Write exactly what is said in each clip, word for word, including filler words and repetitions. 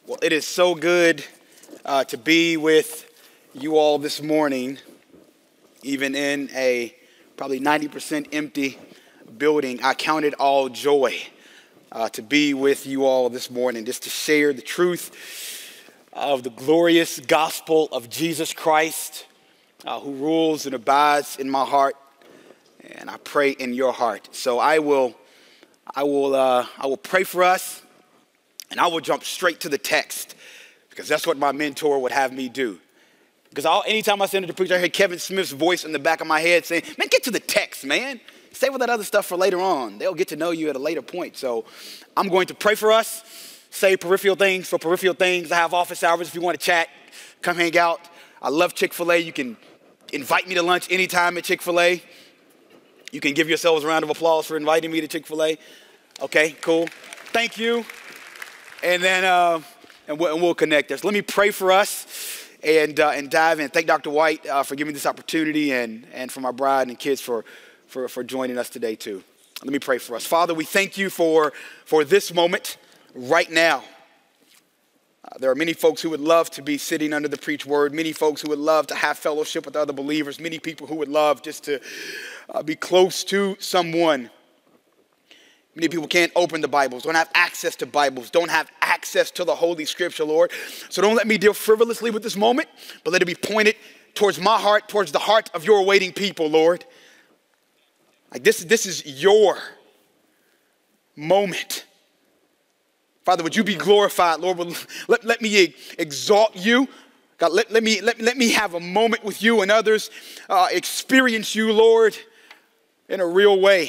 Well, it is so good uh, to be with you all this morning, even in a probably ninety percent empty building. I count it all joy uh, to be with you all this morning, just to share the truth of the glorious gospel of Jesus Christ, uh, who rules and abides in my heart, and I pray in your heart. So I will, I will, uh, I will pray for us. And I will jump straight to the text because that's what my mentor would have me do. Because I'll, anytime I send it to preach, I hear Kevin Smith's voice in the back of my head saying, man, get to the text, man. Save all that other stuff for later on. They'll get to know you at a later point. So I'm going to pray for us, say peripheral things for peripheral things. I have office hours if you want to chat, come hang out. I love Chick-fil-A. You can invite me to lunch anytime at Chick-fil-A. You can give yourselves a round of applause for inviting me to Chick-fil-A. Okay, cool. Thank you. And then uh, and, we'll, and we'll connect us. Let me pray for us and uh, and dive in. Thank Doctor White uh, for giving me this opportunity, and and for my bride and kids for, for, for joining us today too. Let me pray for us. Father, we thank you for, for this moment right now. Uh, there are many folks who would love to be sitting under the preached word, many folks who would love to have fellowship with other believers, many people who would love just to uh, be close to someone. Many people can't open the Bibles, don't have access to Bibles, don't have access to the Holy Scripture, Lord. So don't let me deal frivolously with this moment, but let it be pointed towards my heart, towards the heart of your waiting people, Lord. Like this, this is your moment. Father, would you be glorified, Lord? Let, let me exalt you. God, let, let, me, let, let me have a moment with you and others uh, experience you, Lord, in a real way.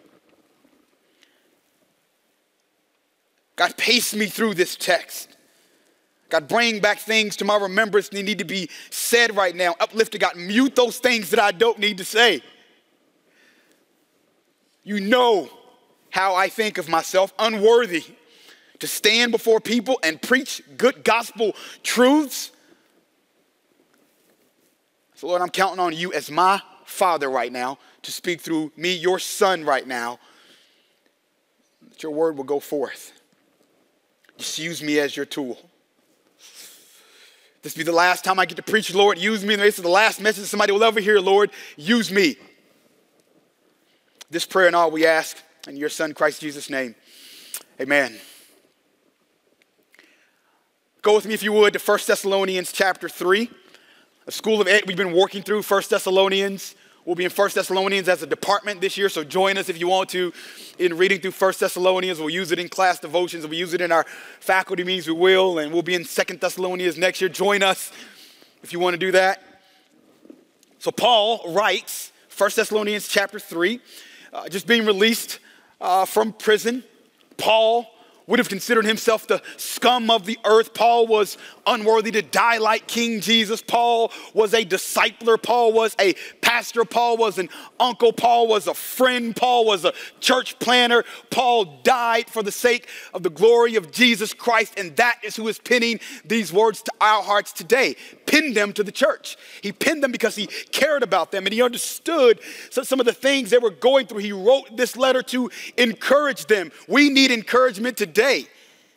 God, pace me through this text. God, bring back things to my remembrance that need to be said right now. Uplifted, God, mute those things that I don't need to say. You know how I think of myself, unworthy to stand before people and preach good gospel truths. So, Lord, I'm counting on you as my Father right now to speak through me, your Son right now, that your word will go forth. Just use me as your tool. This be the last time I get to preach, Lord. Use me. This is the last message somebody will ever hear, Lord. Use me. This prayer and all we ask in your Son, Christ Jesus' name. Amen. Go with me, if you would, to First Thessalonians chapter three. A school of ed, we've been working through First Thessalonians. We'll be in First Thessalonians as a department this year, so join us if you want to in reading through First Thessalonians. We'll use it in class devotions. We'll use it in our faculty meetings. We will, and we'll be in Second Thessalonians next year. Join us if you want to do that. So Paul writes, First Thessalonians chapter three, uh, just being released uh, from prison. Paul would have considered himself the scum of the earth. Paul was unworthy to die like King Jesus. Paul was a discipler. Paul was a pastor. Paul was an uncle. Paul was a friend. Paul was a church planner. Paul died for the sake of the glory of Jesus Christ, and that is who is penning these words to our hearts today. Penned them to the church. He penned them because he cared about them and he understood some of the things they were going through. He wrote this letter to encourage them. We need encouragement today.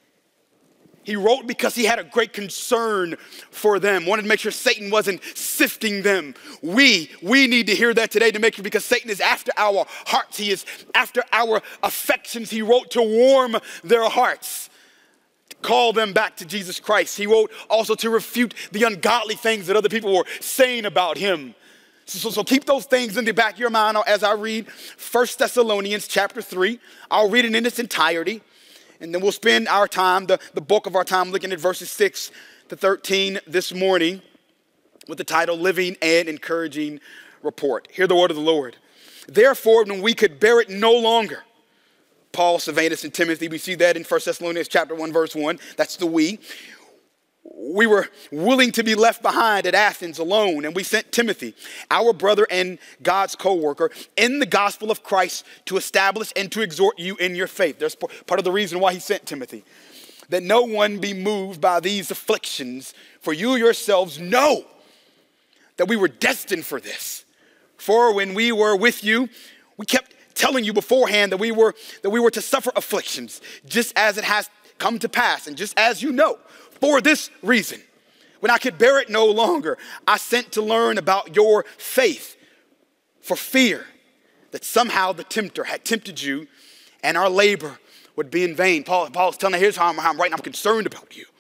He wrote because he had a great concern for them, wanted to make sure Satan wasn't sifting them. We, we need to hear that today to make sure, because Satan is after our hearts. He is after our affections. He wrote to warm their hearts, to call them back to Jesus Christ. He wrote also to refute the ungodly things that other people were saying about him. So, so, so keep those things in the back of your mind as I read First Thessalonians chapter three. I'll read it in its entirety. And then we'll spend our time, the, the bulk of our time, looking at verses six to thirteen this morning with the title, Living and Encouraging Report. Hear the word of the Lord. Therefore, when we could bear it no longer, Paul, Silvanus, and Timothy, we see that in First Thessalonians chapter one, verse one. That's the we. We were willing to be left behind at Athens alone, and we sent Timothy, our brother and God's co-worker, in the gospel of Christ to establish and to exhort you in your faith. There's part of the reason why he sent Timothy, that no one be moved by these afflictions, for you yourselves know that we were destined for this. For when we were with you, we kept telling you beforehand that we were that we were to suffer afflictions, just as it has come to pass, and just as you know. For this reason, when I could bear it no longer, I sent to learn about your faith, for fear that somehow the tempter had tempted you and our labor would be in vain. Paul, Paul's telling us, here's how I'm, how I'm writing, I'm concerned about you.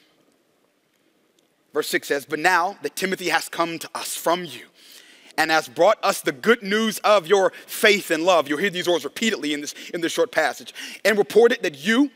Verse six says, but now that Timothy has come to us from you and has brought us the good news of your faith and love. You'll hear these words repeatedly in this, in this short passage. And reported that you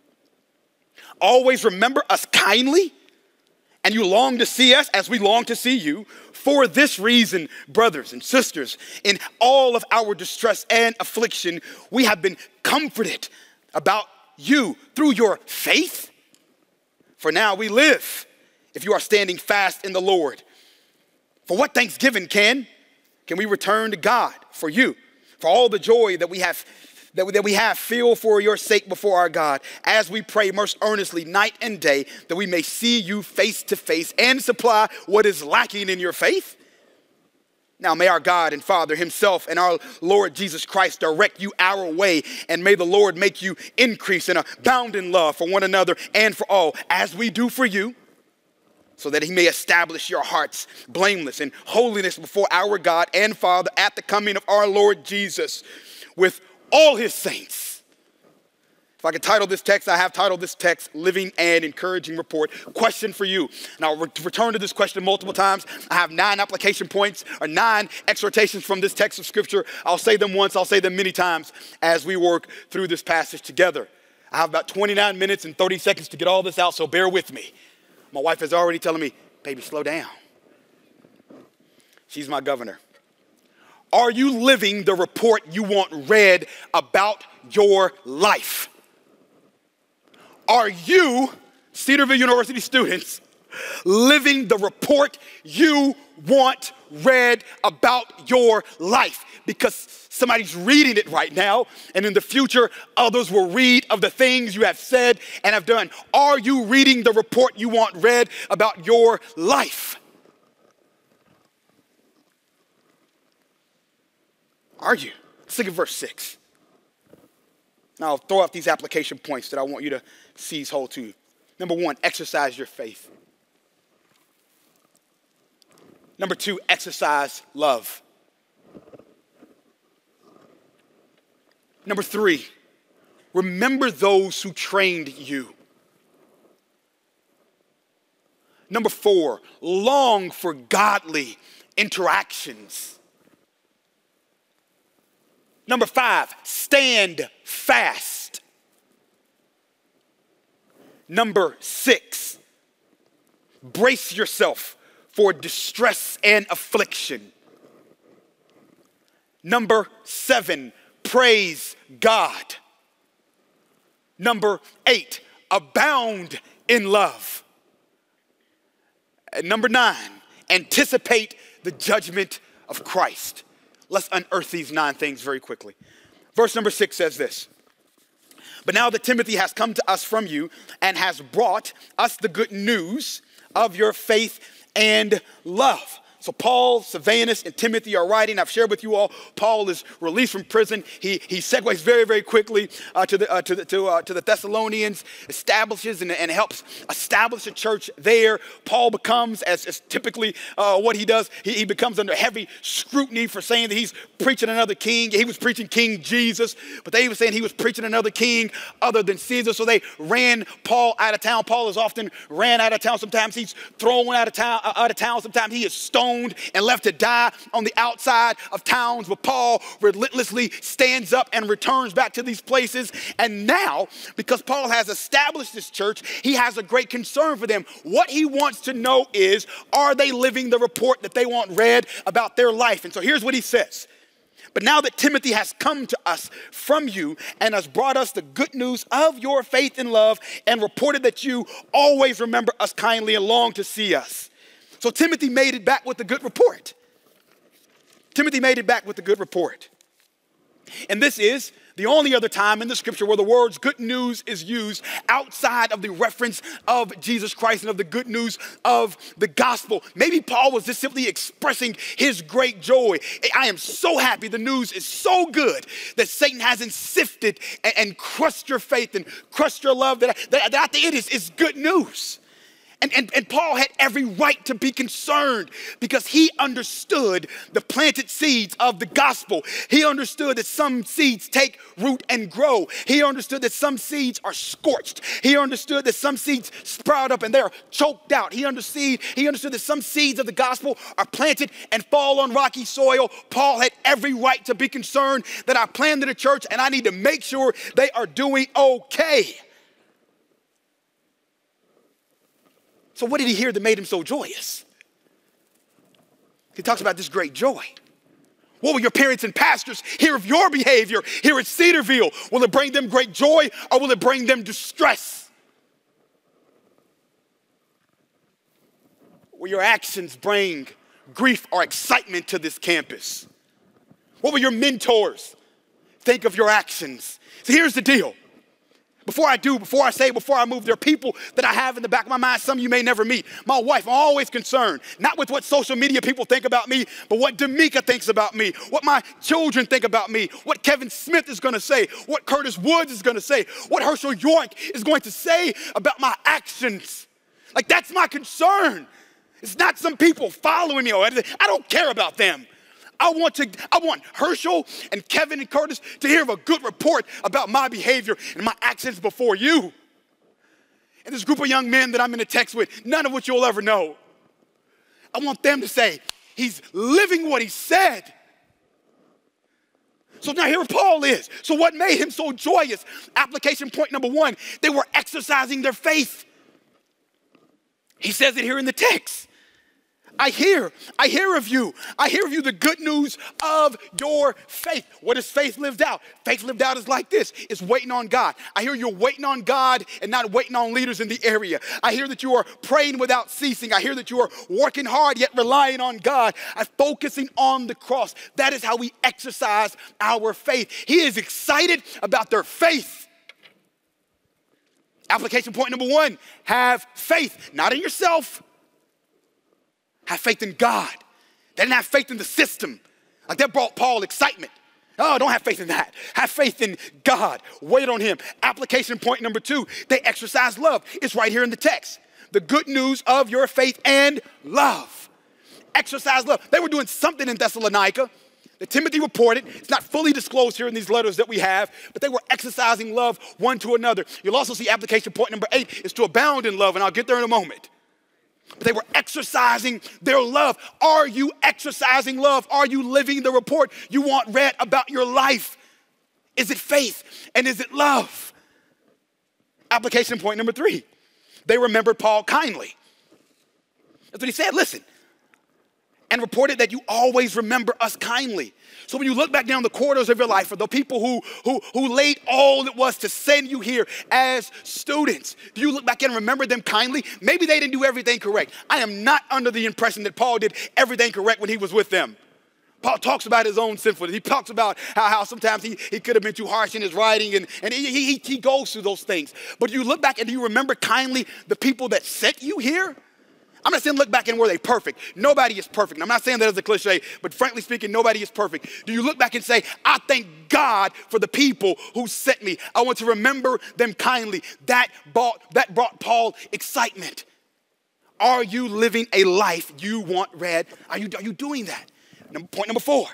always remember us kindly, and you long to see us as we long to see you. For this reason, brothers and sisters, in all of our distress and affliction, we have been comforted about you through your faith. For now we live if you are standing fast in the Lord. For what thanksgiving can, can we return to God for you, for all the joy that we have That we, that we have feel for your sake before our God, as we pray most earnestly night and day, that we may see you face to face and supply what is lacking in your faith. Now may our God and Father himself and our Lord Jesus Christ direct you our way, and may the Lord make you increase and abound in love for one another and for all, as we do for you, so that he may establish your hearts blameless in holiness before our God and Father at the coming of our Lord Jesus with all his saints. If I could title this text, I have titled this text, Living and Encouraging Report. Question for you, and I'll re- return to this question multiple times. I have nine application points or nine exhortations from this text of scripture. I'll say them once, I'll say them many times as we work through this passage together. I have about twenty-nine minutes and thirty seconds to get all this out, so bear with me. My wife is already telling me, baby, slow down. She's my governor. Are you living the report you want read about your life? Are you, Cedarville University students, living the report you want read about your life? Because somebody's reading it right now, and in the future, others will read of the things you have said and have done. Are you reading the report you want read about your life? Are you? Let's look at verse six. Now I'll throw out these application points that I want you to seize hold to. Number one, exercise your faith. Number two, exercise love. Number three, remember those who trained you. Number four, long for godly interactions. Number five, stand fast. Number six, brace yourself for distress and affliction. Number seven, praise God. Number eight, abound in love. And number nine, anticipate the judgment of Christ. Let's unearth these nine things very quickly. Verse number six says this. But now that Timothy has come to us from you and has brought us the good news of your faith and love. So Paul, Silvanus, and Timothy are writing. I've shared with you all, Paul is released from prison. He, he segues very, very quickly uh, to, the, uh, to, the, to, uh, to the Thessalonians, establishes and, and helps establish a church there. Paul becomes, as, as typically uh, what he does, he, he becomes under heavy scrutiny for saying that he's preaching another king. He was preaching King Jesus, but they were saying he was preaching another king other than Caesar. So they ran Paul out of town. Paul is often ran out of town. Sometimes he's thrown out of town. Uh, out of town. Sometimes he is stoned and left to die on the outside of towns, but Paul relentlessly stands up and returns back to these places. And now, because Paul has established this church, he has a great concern for them. What he wants to know is, are they living the report that they want read about their life? And so here's what he says. But now that Timothy has come to us from you and has brought us the good news of your faith and love and reported that you always remember us kindly and long to see us. So Timothy made it back with a good report. Timothy made it back with a good report. And this is the only other time in the scripture where the words good news is used outside of the reference of Jesus Christ and of the good news of the gospel. Maybe Paul was just simply expressing his great joy. I am so happy the news is so good that Satan hasn't sifted and, and crushed your faith and crushed your love that, I, that, that I think it is, is good news. And, and, and Paul had every right to be concerned because he understood the planted seeds of the gospel. He understood that some seeds take root and grow. He understood that some seeds are scorched. He understood that some seeds sprout up and they're choked out. He understood, he understood that some seeds of the gospel are planted and fall on rocky soil. Paul had every right to be concerned that I planted a church and I need to make sure they are doing okay. So what did he hear that made him so joyous? He talks about this great joy. What will your parents and pastors hear of your behavior here at Cedarville? Will it bring them great joy or will it bring them distress? Will your actions bring grief or excitement to this campus? What will your mentors think of your actions? So here's the deal. Before I do, before I say, before I move, there are people that I have in the back of my mind, some you may never meet. My wife, I'm always concerned, not with what social media people think about me, but what D'Amica thinks about me, what my children think about me, what Kevin Smith is gonna say, what Curtis Woods is gonna say, what Herschel York is going to say about my actions. Like, that's my concern. It's not some people following me. I don't care about them. I want to, I want Herschel and Kevin and Curtis to hear a good report about my behavior and my actions before you. And this group of young men that I'm in a text with, none of which you'll ever know. I want them to say, he's living what he said. So now here Paul is. So what made him so joyous? Application point number one, they were exercising their faith. He says it here in the text. I hear, I hear of you. I hear of you the good news of your faith. What is faith lived out? Faith lived out is like this. It's waiting on God. I hear you're waiting on God and not waiting on leaders in the area. I hear that you are praying without ceasing. I hear that you are working hard yet relying on God. I'm focusing on the cross. That is how we exercise our faith. He is excited about their faith. Application point number one, have faith, not in yourself. Have faith in God. They didn't have faith in the system. Like that brought Paul excitement. Oh, don't have faith in that. Have faith in God. Wait on him. Application point number two, they exercise love. It's right here in the text. The good news of your faith and love. Exercise love. They were doing something in Thessalonica that Timothy reported. It's not fully disclosed here in these letters that we have, but they were exercising love one to another. You'll also see application point number eight is to abound in love, and I'll get there in a moment. But they were exercising their love. Are you exercising love? Are you living the report you want read about your life? Is it faith and is it love? Application point number three. They remembered Paul kindly. That's what he said. Listen. And reported that you always remember us kindly. So when you look back down the corridors of your life for the people who, who, who laid all it was to send you here as students, do you look back and remember them kindly? Maybe they didn't do everything correct. I am not under the impression that Paul did everything correct when he was with them. Paul talks about his own sinfulness. He talks about how, how sometimes he, he could have been too harsh in his writing, and, and he, he, he goes through those things. But you look back and do you remember kindly the people that sent you here? I'm not saying look back and were they perfect. Nobody is perfect. I'm not saying that as a cliche, but frankly speaking, nobody is perfect. Do you look back and say, I thank God for the people who sent me. I want to remember them kindly. That brought, that brought Paul excitement. Are you living a life you want read? Are you, are you doing that? Number, point number four.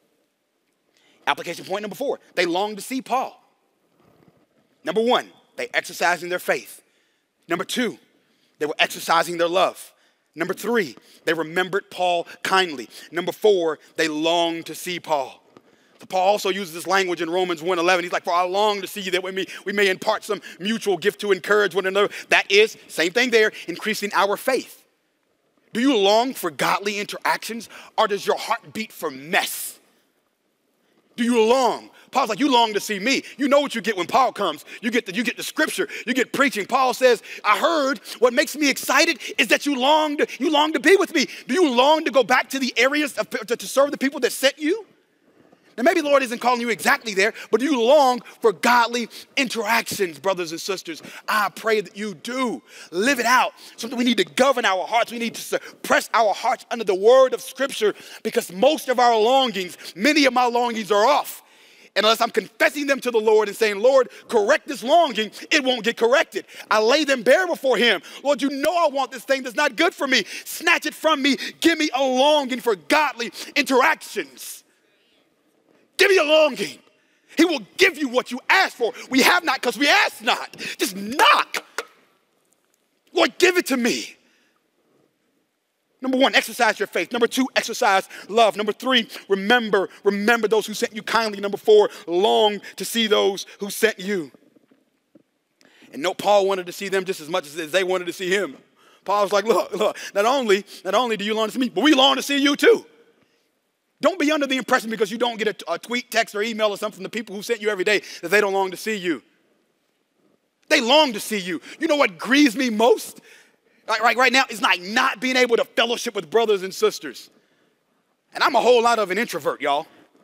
Application point number four. They longed to see Paul. Number one, they exercising their faith. Number two, they were exercising their love. Number three, they remembered Paul kindly. Number four, they longed to see Paul. So Paul also uses this language in Romans one eleven. He's like, for I long to see you that we may, we may impart some mutual gift to encourage one another. That is, same thing there, increasing our faith. Do you long for godly interactions, or does your heart beat for mess? Do you long? Paul's like, you long to see me. You know what you get when Paul comes. You get the, you get the scripture. You get preaching. Paul says, I heard what makes me excited is that you long to, you long to be with me. Do you long to go back to the areas of, to, to serve the people that sent you? Now, maybe the Lord isn't calling you exactly there, but do you long for godly interactions, brothers and sisters? I pray that you do. Live it out. Something we need to govern our hearts. We need to suppress our hearts under the word of scripture because most of our longings, many of my longings are off. And unless I'm confessing them to the Lord and saying, Lord, correct this longing, it won't get corrected. I lay them bare before him. Lord, you know I want this thing that's not good for me. Snatch it from me. Give me a longing for godly interactions. Give me a longing. He will give you what you ask for. We have not because we ask not. Just knock. Lord, give it to me. Number one, exercise your faith. Number two, exercise love. Number three, remember, remember those who sent you kindly. Number four, long to see those who sent you. And no, Paul wanted to see them just as much as they wanted to see him. Paul was like, look, look, not only, not only do you long to see me, but we long to see you too. Don't be under the impression because you don't get a, a tweet, text, or email or something from the people who sent you every day that they don't long to see you. They long to see you. You know what grieves me most? Like right, right now, it's like not being able to fellowship with brothers and sisters. And I'm a whole lot of an introvert, y'all.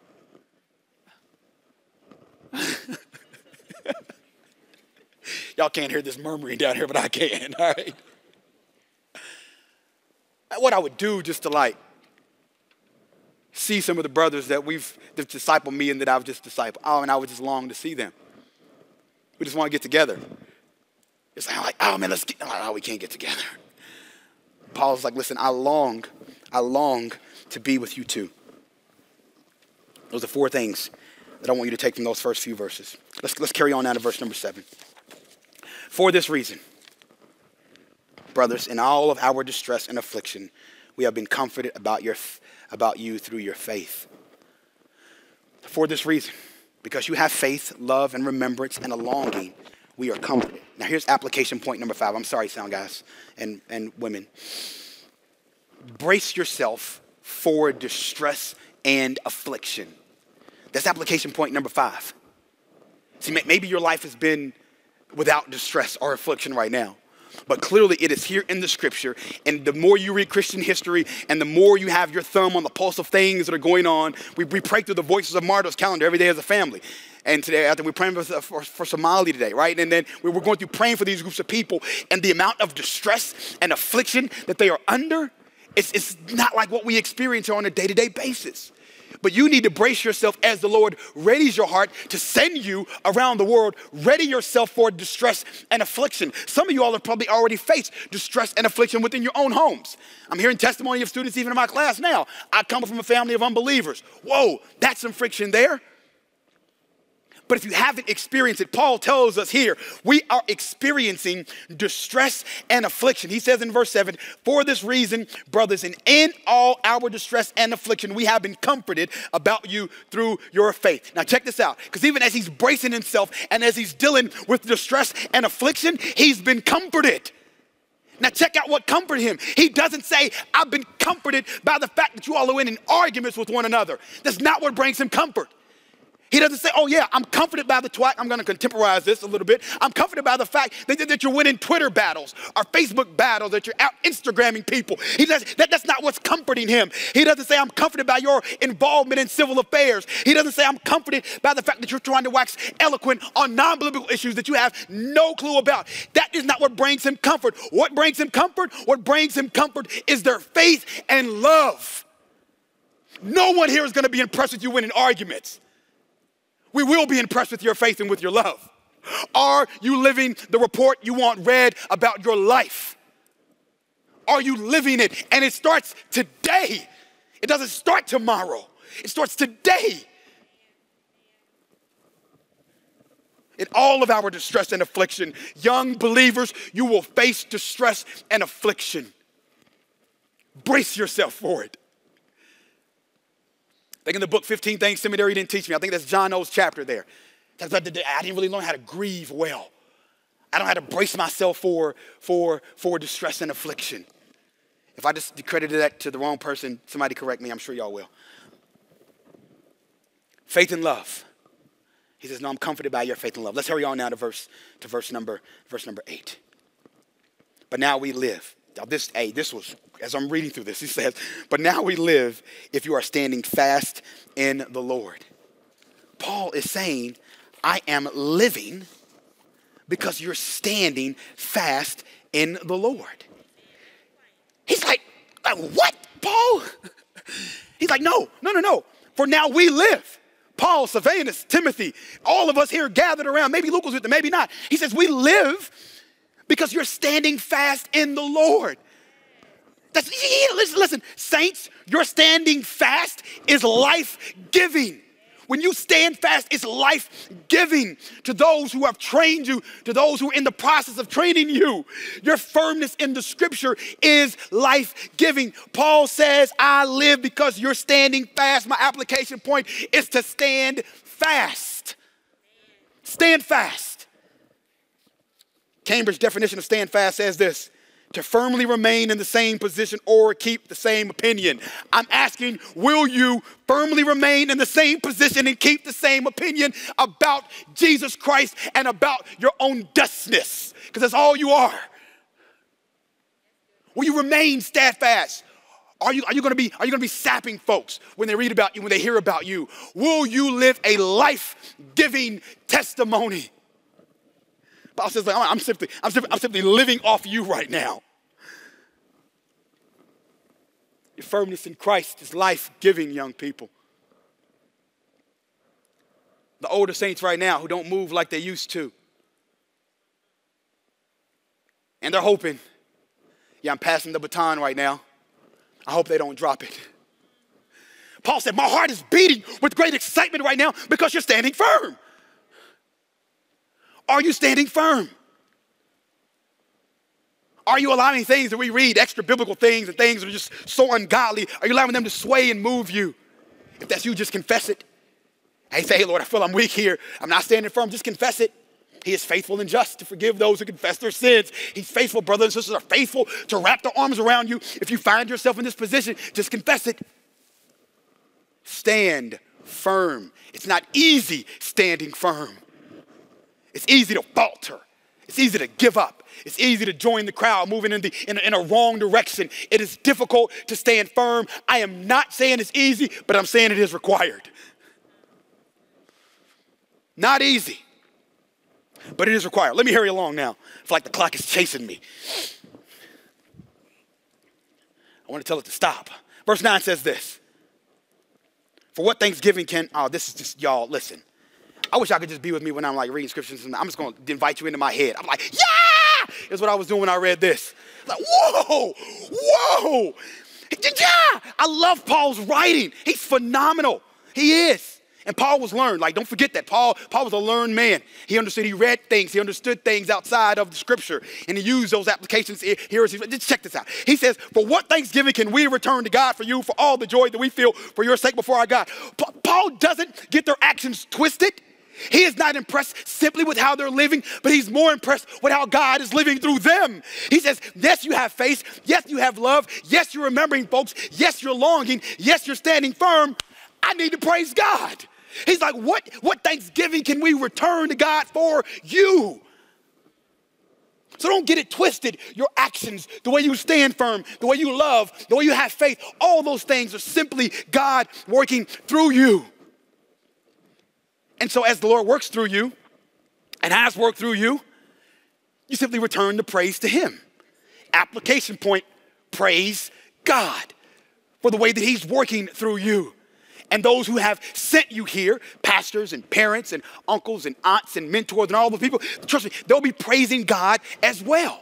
Y'all can't hear this murmuring down here, but I can, all right? What I would do just to like see some of the brothers that we've that discipled me and that I've just discipled. Oh, and I would just long to see them. We just want to get together. It's like, oh man, let's get, oh, we can't get together. Paul's like, listen, I long, I long to be with you too. Those are four things that I want you to take from those first few verses. Let's, let's carry on now to verse number seven. For this reason, brothers, in all of our distress and affliction, we have been comforted about your, about you through your faith. For this reason, because you have faith, love, and remembrance, and a longing, we are comforted. Now here's application point number five. I'm sorry, sound guys and, and women. Brace yourself for distress and affliction. That's application point number five. See, maybe your life has been without distress or affliction right now. But clearly it is here in the scripture. And the more you read Christian history and the more you have your thumb on the pulse of things that are going on, we, we pray through the Voices of Martyr's calendar every day as a family. And today, after we're praying for, for, for Somalia today, right? And then we we're going through praying for these groups of people and the amount of distress and affliction that they are under, it's, it's not like what we experience on a day-to-day basis. But you need to brace yourself as the Lord readies your heart to send you around the world. Ready yourself for distress and affliction. Some of you all have probably already faced distress and affliction within your own homes. I'm hearing testimony of students even in my class now. I come from a family of unbelievers. Whoa, that's some friction there. But if you haven't experienced it, Paul tells us here, we are experiencing distress and affliction. He says in verse seven, for this reason, brothers, and in all our distress and affliction, we have been comforted about you through your faith. Now check this out, because even as he's bracing himself and as he's dealing with distress and affliction, he's been comforted. Now check out what comforted him. He doesn't say, I've been comforted by the fact that you all are in arguments with one another. That's not what brings him comfort. He doesn't say, oh yeah, I'm comforted by the twat. I'm going to contemporize this a little bit. I'm comforted by the fact that, that you're winning Twitter battles or Facebook battles, that you're out Instagramming people. He does, that, that's not what's comforting him. He doesn't say, I'm comforted by your involvement in civil affairs. He doesn't say, I'm comforted by the fact that you're trying to wax eloquent on non-biblical issues that you have no clue about. That is not what brings him comfort. What brings him comfort? What brings him comfort is their faith and love. No one here is going to be impressed with you winning arguments. We will be impressed with your faith and with your love. Are you living the report you want read about your life? Are you living it? And it starts today. It doesn't start tomorrow. It starts today. In all of our distress and affliction, young believers, you will face distress and affliction. Brace yourself for it. Like in the book, fifteen Things Seminary Didn't Teach Me. I think that's John O's chapter there. I didn't really learn how to grieve well. I don't know how to brace myself for, for, for distress and affliction. If I just credited that to the wrong person, somebody correct me. I'm sure y'all will. Faith and love. He says, no, I'm comforted by your faith and love. Let's hurry on now to verse, to verse number, verse number eight. But now we live. Now this, hey, this was, as I'm reading through this, he says, but now we live if you are standing fast in the Lord. Paul is saying, I am living because you're standing fast in the Lord. He's like, like what, Paul? He's like, no, no, no, no. For now we live. Paul, Silvanus, Timothy, all of us here gathered around. Maybe Luke was with them, maybe not. He says, we live because you're standing fast in the Lord. That's, yeah, listen, listen, saints, your standing fast is life-giving. When you stand fast, it's life-giving to those who have trained you, to those who are in the process of training you. Your firmness in the scripture is life-giving. Paul says, I live because you're standing fast. My application point is to stand fast. Stand fast. Cambridge definition of stand fast says this: to firmly remain in the same position or keep the same opinion. I'm asking, will you firmly remain in the same position and keep the same opinion about Jesus Christ and about your own dustness? Because that's all you are. Will you remain steadfast? Are you, are you gonna be, are you gonna be sapping folks when they read about you, when they hear about you? Will you live a life-giving testimony? Paul says, like, I'm, simply, I'm, simply, I'm simply living off you right now. Your firmness in Christ is life-giving, young people. The older saints right now who don't move like they used to. And they're hoping, yeah, I'm passing the baton right now. I hope they don't drop it. Paul said, my heart is beating with great excitement right now because you're standing firm. Are you standing firm? Are you allowing things that we read, extra biblical things and things that are just so ungodly, are you allowing them to sway and move you? If that's you, just confess it. Hey, say, hey, Lord, I feel I'm weak here. I'm not standing firm. Just confess it. He is faithful and just to forgive those who confess their sins. He's faithful. Brothers and sisters are faithful to wrap their arms around you. If you find yourself in this position, just confess it. Stand firm. It's not easy standing firm. It's easy to falter. It's easy to give up. It's easy to join the crowd moving in, the, in, a, in a wrong direction. It is difficult to stand firm. I am not saying it's easy, but I'm saying it is required. Not easy, but it is required. Let me hurry along now. I feel like the clock is chasing me. I want to tell it to stop. Verse nine says this. For what thanksgiving can, oh, this is just, y'all, listen. I wish I could just be with me when I'm like reading scriptures and I'm just going to invite you into my head. I'm like, yeah! Is what I was doing when I read this. Like, whoa, whoa. Yeah! I love Paul's writing. He's phenomenal. He is. And Paul was learned. Like, don't forget that. Paul, Paul was a learned man. He understood, he read things. He understood things outside of the scripture. And he used those applications here. As he, just check this out. He says, for what thanksgiving can we return to God for you, for all the joy that we feel for your sake before our God? Pa- Paul doesn't get their actions twisted. He is not impressed simply with how they're living, but he's more impressed with how God is living through them. He says, yes, you have faith. Yes, you have love. Yes, you're remembering folks. Yes, you're longing. Yes, you're standing firm. I need to praise God. He's like, what, what thanksgiving can we return to God for you? So don't get it twisted. Your actions, the way you stand firm, the way you love, the way you have faith, all those things are simply God working through you. And so as the Lord works through you and has worked through you, you simply return the praise to him. Application point, praise God for the way that he's working through you. And those who have sent you here, pastors and parents and uncles and aunts and mentors and all the people, trust me, they'll be praising God as well.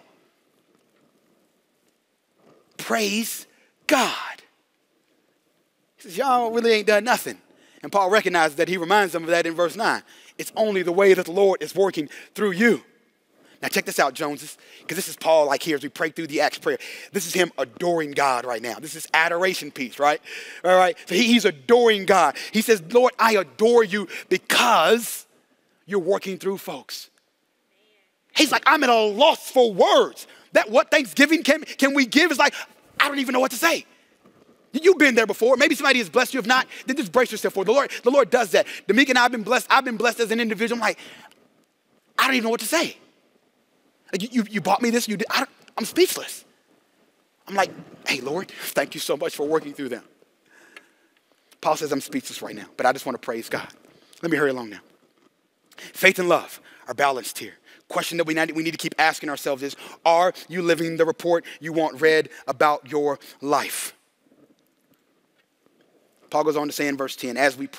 Praise God. He says, y'all really ain't done nothing. And Paul recognizes that. He reminds them of that in verse nine. It's only the way that the Lord is working through you. Now check this out, Joneses, because this is Paul like here as we pray through the Acts prayer. This is him adoring God right now. This is adoration piece, right? All right. So he, he's adoring God. He says, Lord, I adore you because you're working through folks. He's like, I'm at a loss for words. That what thanksgiving can, can we give is like, I don't even know what to say. You've been there before. Maybe somebody has blessed you. If not, then just brace yourself for it. The Lord, the Lord does that. D'Amica and I have been blessed. I've been blessed as an individual. I'm like, I don't even know what to say. Like, you, you, you bought me this. You did. I don't, I'm speechless. I'm like, hey, Lord, thank you so much for working through them. Paul says I'm speechless right now, but I just want to praise God. Let me hurry along now. Faith and love are balanced here. Question that we need, we need to keep asking ourselves is, are you living the report you want read about your life? Paul goes on to say in verse ten, as we pray,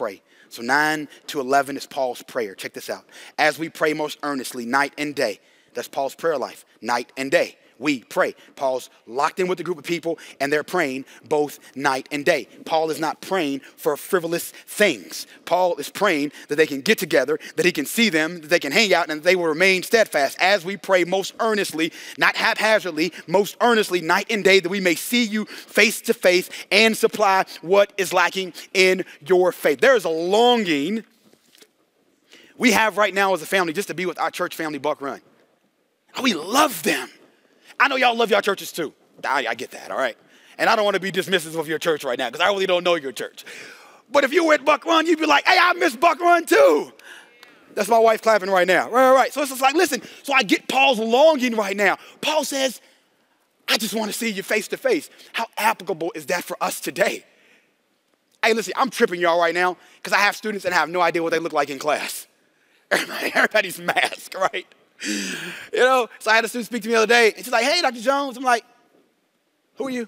So nine to eleven is Paul's prayer. Check this out. As we pray most earnestly, night and day. That's Paul's prayer life, night and day. We pray. Paul's locked in with a group of people, and they're praying both night and day. Paul is not praying for frivolous things. Paul is praying that they can get together, that he can see them, that they can hang out, and they will remain steadfast as we pray most earnestly, not haphazardly, most earnestly, night and day, that we may see you face to face and supply what is lacking in your faith. There is a longing we have right now as a family just to be with our church family, Buck Run. We love them. I know y'all love y'all churches too. I, I get that, all right? And I don't want to be dismissive of your church right now because I really don't know your church. But if you were at Buck Run, you'd be like, hey, I miss Buck Run too. That's my wife clapping right now. Right, right, right. So it's just like, listen, so I get Paul's longing right now. Paul says, I just want to see you face to face. How applicable is that for us today? Hey, listen, I'm tripping y'all right now because I have students that have no idea what they look like in class. Everybody, everybody's masked, right? You know, so I had a student speak to me the other day, and she's like, hey, Doctor Jones. I'm like, who are you?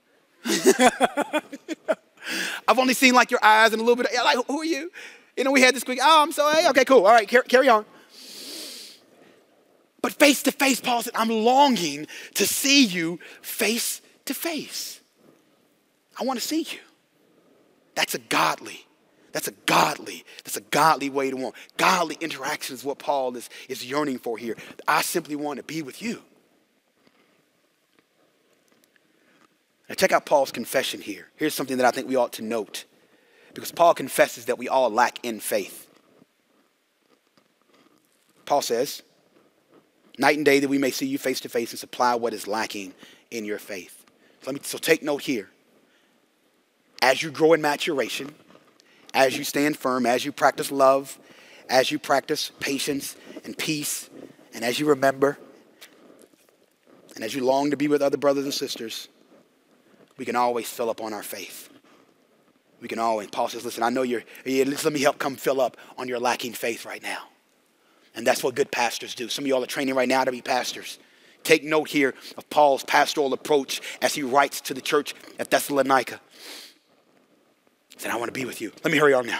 I've only seen like your eyes and a little bit of, like, who are you? You know, we had this quick, oh, I'm so, hey, okay, cool. All right, carry, carry on. But face to face, Paul said, I'm longing to see you face to face. I want to see you. That's a godly That's a godly, that's a godly way to want. Godly interaction is what Paul is, is yearning for here. I simply want to be with you. Now check out Paul's confession here. Here's something that I think we ought to note. Because Paul confesses that we all lack in faith. Paul says, night and day that we may see you face to face and supply what is lacking in your faith. So, let me, so take note here. As you grow in maturation, as you stand firm, as you practice love, as you practice patience and peace, and as you remember, and as you long to be with other brothers and sisters, we can always fill up on our faith. We can always, Paul says, listen, I know you're, let me help come fill up on your lacking faith right now. And that's what good pastors do. Some of y'all are training right now to be pastors. Take note here of Paul's pastoral approach as he writes to the church at Thessalonica. He said, I want to be with you. Let me hurry on now.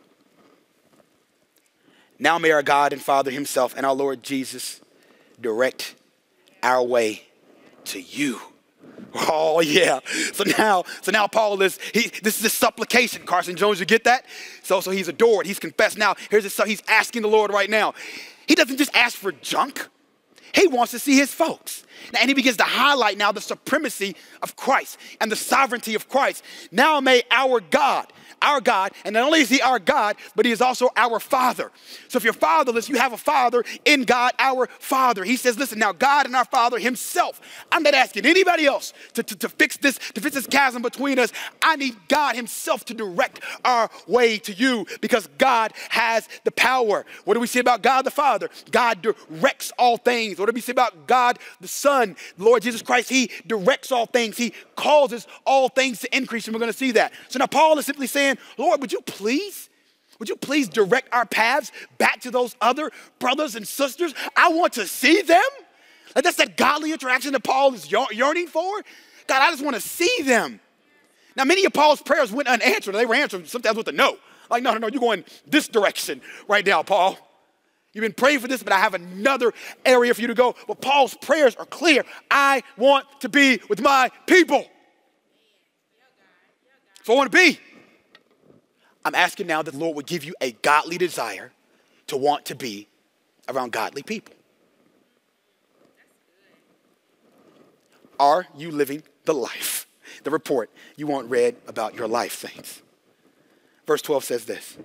Now may our God and Father himself and our Lord Jesus direct our way to you. Oh yeah. So now, so now Paul is, he, this is a supplication. Carson Jones, you get that? So, so he's adored, he's confessed. Now, here's this, so he's asking the Lord right now. He doesn't just ask for junk. He wants to see his folks. And he begins to highlight now the supremacy of Christ and the sovereignty of Christ. Now may our God, our God, and not only is he our God, but he is also our Father. So if you're fatherless, you have a Father in God, our Father. He says, listen, now God and our Father himself. I'm not asking anybody else to, to, to fix this, to fix this chasm between us. I need God himself to direct our way to you because God has the power. What do we say about God the Father? God directs all things. What do we say about God the Son? Lord Jesus Christ, he directs all things. He causes all things to increase, and we're going to see that. So now Paul is simply saying, Lord, would you please, would you please direct our paths back to those other brothers and sisters? I want to see them. Like that's that godly interaction that Paul is yearning for. God, I just want to see them. Now, many of Paul's prayers went unanswered. They were answered sometimes with a no. Like, no, no, no, you're going this direction right now, Paul. You've been praying for this, but I have another area for you to go. But Paul's prayers are clear. I want to be with my people. So I want to be. I'm asking now that the Lord would give you a godly desire to want to be around godly people. Are you living the life, the report you want read about your life, saints? Verse twelve says this.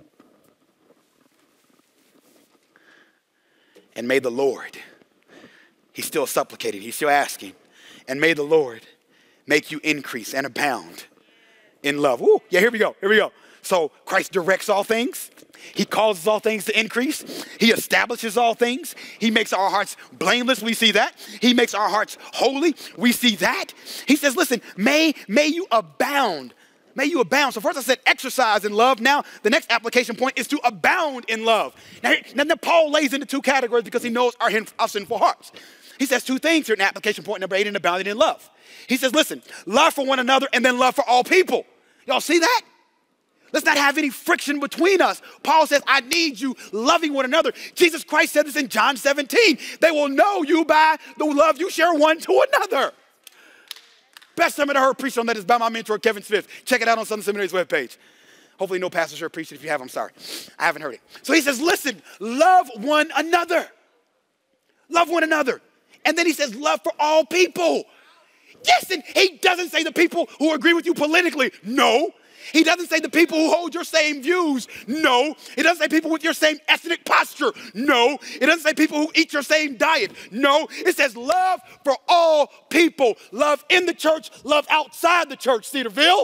And may the Lord, he's still supplicating, he's still asking, and may the Lord make you increase and abound in love. Woo, yeah, here we go, here we go. So Christ directs all things. He causes all things to increase. He establishes all things. He makes our hearts blameless. We see that. He makes our hearts holy. We see that. He says, listen, may, may you abound. May you abound. So first I said exercise in love. Now the next application point is to abound in love. Now, now Paul lays into two categories because he knows our, our sinful hearts. He says two things here in application point number eight in abounding in love. He says, listen, love for one another and then love for all people. Y'all see that? Let's not have any friction between us. Paul says, I need you loving one another. Jesus Christ said this in John seventeen. They will know you by the love you share one to another. Best sermon I heard preached on that is by my mentor, Kevin Smith. Check it out on Southern Seminary's webpage. Hopefully no pastors here preached it. If you have, I'm sorry. I haven't heard it. So he says, listen, love one another. Love one another. And then he says, love for all people. Yes, and he doesn't say the people who agree with you politically. No. He doesn't say the people who hold your same views. No. He doesn't say people with your same ethnic posture. No. It doesn't say people who eat your same diet. No. It says love for all people. Love in the church, love outside the church, Cedarville.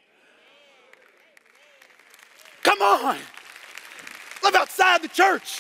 Come on. Love outside the church.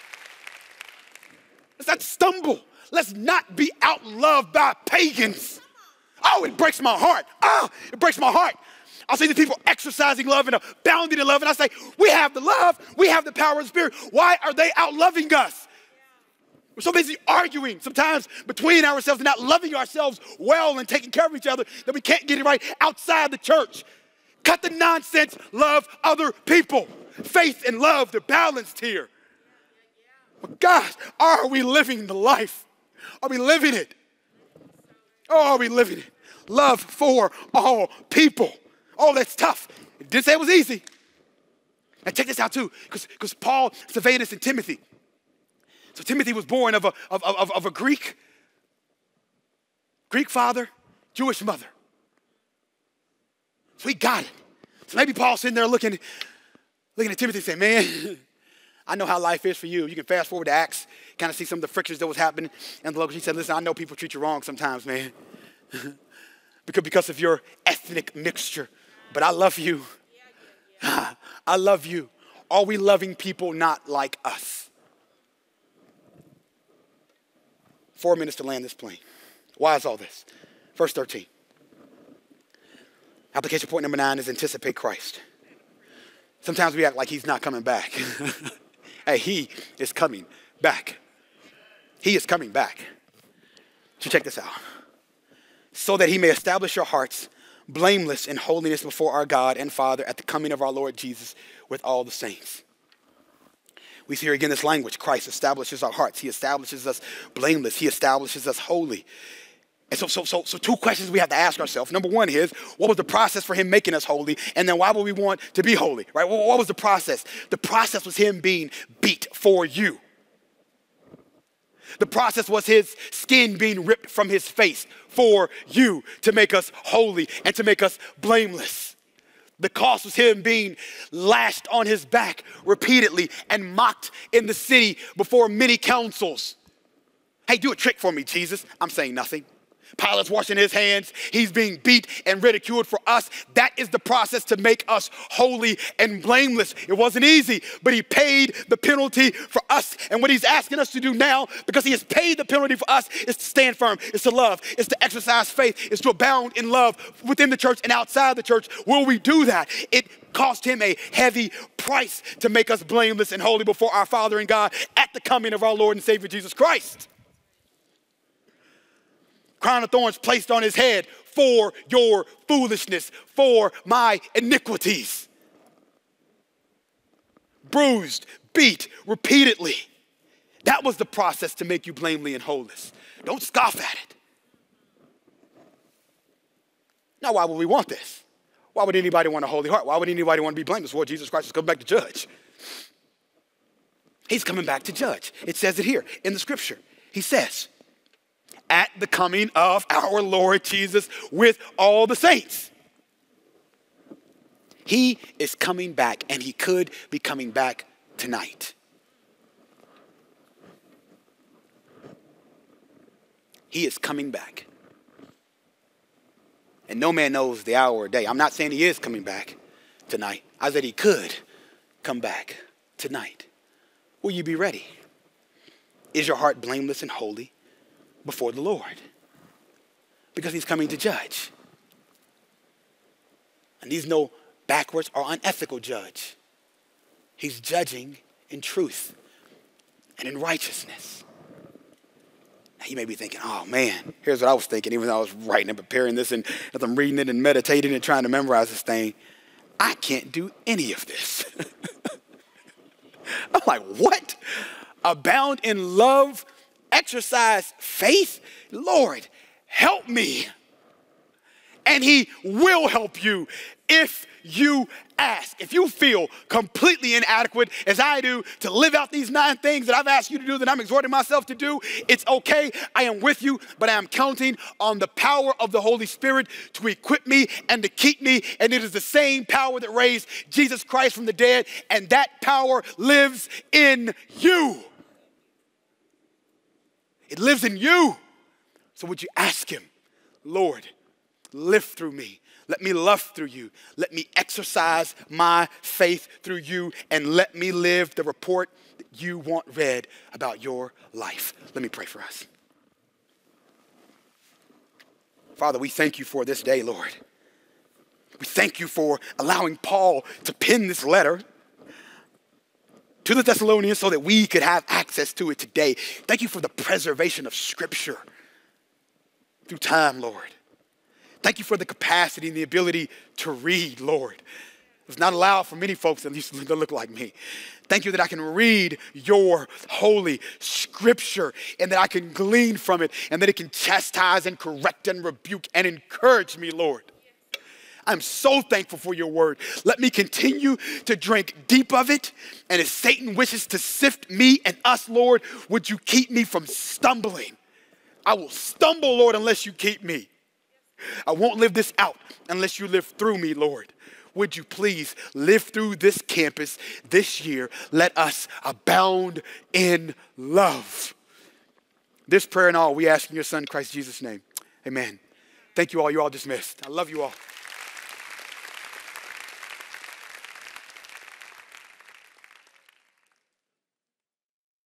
Let's not stumble. Let's not be outloved by pagans. Oh, it breaks my heart. Oh, it breaks my heart. I see the people exercising love and abounding in love, and I say, we have the love, we have the power of the Spirit. Why are they outloving us? We're so busy arguing sometimes between ourselves and not loving ourselves well and taking care of each other that we can't get it right outside the church. Cut the nonsense, love other people. Faith and love, they're balanced here. But gosh, are we living the life? Are we living it? Oh, are we living it? Love for all people. Oh, that's tough. It didn't say it was easy. Now check this out too, because Paul surveyed this in Timothy. So Timothy was born of a, of, of, of a Greek, Greek father, Jewish mother. So he got it. So maybe Paul's sitting there looking, looking at Timothy saying, man, I know how life is for you. You can fast forward to Acts, kind of see some of the frictions that was happening. And the local, he said, listen, I know people treat you wrong sometimes, man. because, because of your ethnic mixture. But I love you. I love you. Are we loving people not like us? Four minutes to land this plane. Why is all this? Verse thirteen. Application point number nine is anticipate Christ. Sometimes we act like he's not coming back. Hey, he is coming back. He is coming back. So check this out. So that he may establish your hearts blameless in holiness before our God and Father at the coming of our Lord Jesus with all the saints. We see here again this language. Christ establishes our hearts. He establishes us blameless. He establishes us holy. And so, so, so, so two questions we have to ask ourselves. Number one is, what was the process for him making us holy? And then why would we want to be holy, right? What, what was the process? The process was him being beat for you. The process was his skin being ripped from his face for you to make us holy and to make us blameless. The cost was him being lashed on his back repeatedly and mocked in the city before many councils. Hey, do a trick for me, Jesus. I'm saying nothing. Pilate's washing his hands. He's being beat and ridiculed for us. That is the process to make us holy and blameless. It wasn't easy, but he paid the penalty for us. And what he's asking us to do now, because he has paid the penalty for us, is to stand firm, is to love, is to exercise faith, is to abound in love within the church and outside the church. Will we do that? It cost him a heavy price to make us blameless and holy before our Father and God at the coming of our Lord and Savior Jesus Christ. Crown of thorns placed on his head for your foolishness, for my iniquities. Bruised, beat repeatedly. That was the process to make you blameless and holeless. Don't scoff at it. Now, why would we want this? Why would anybody want a holy heart? Why would anybody want to be blameless? Well, Jesus Christ is coming back to judge. He's coming back to judge. It says it here in the scripture. He says, at the coming of our Lord Jesus with all the saints. He is coming back, and he could be coming back tonight. He is coming back. And no man knows the hour or day. I'm not saying he is coming back tonight. I said he could come back tonight. Will you be ready? Is your heart blameless and holy before the Lord? Because he's coming to judge. And he's no backwards or unethical judge. He's judging in truth and in righteousness. Now you may be thinking, oh man, here's what I was thinking, even though I was writing and preparing this and as I'm reading it and meditating and trying to memorize this thing. I can't do any of this. I'm like, what? Abound in love, exercise faith? Lord, help me. And he will help you if you ask. If you feel completely inadequate, as I do, to live out these nine things that I've asked you to do, that I'm exhorting myself to do, it's okay. I am with you, but I am counting on the power of the Holy Spirit to equip me and to keep me. And it is the same power that raised Jesus Christ from the dead, and that power lives in you. It lives in you. So would you ask him, Lord, live through me. Let me love through you. Let me exercise my faith through you, and let me live the report that you want read about your life. Let me pray for us. Father, we thank you for this day, Lord. We thank you for allowing Paul to pen this letter to the Thessalonians so that we could have access to it today. Thank you for the preservation of Scripture through time, Lord. Thank you for the capacity and the ability to read, Lord. It's not allowed for many folks that used to look like me. Thank you that I can read your holy Scripture and that I can glean from it and that it can chastise and correct and rebuke and encourage me, Lord. I'm so thankful for your word. Let me continue to drink deep of it. And as Satan wishes to sift me and us, Lord, would you keep me from stumbling? I will stumble, Lord, unless you keep me. I won't live this out unless you live through me, Lord. Would you please live through this campus this year? Let us abound in love. This prayer and all we ask in your son, Christ Jesus' name. Amen. Thank you all. You're all dismissed. I love you all.